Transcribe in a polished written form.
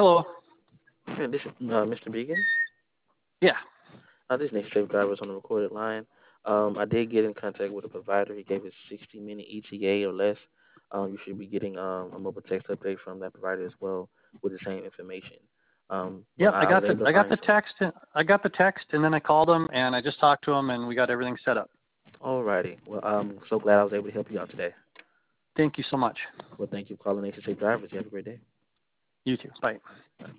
Hello. Hey, this is Mr. Beacon. Yeah. This is Nation Safe Drivers on the recorded line. I did get in contact with a provider. He gave us 60-minute ETA or less. You should be getting a mobile text update from that provider as well with the same information. But Yep. I I was got the able to I got find the some. text. I got the text, and then I called him, and I just talked to him, and we got everything set up. Alrighty. Well, I'm so glad I was able to help you out today. Thank you so much. Well, thank you for calling Nation Safe Drivers. You have a great day. You too. Bye.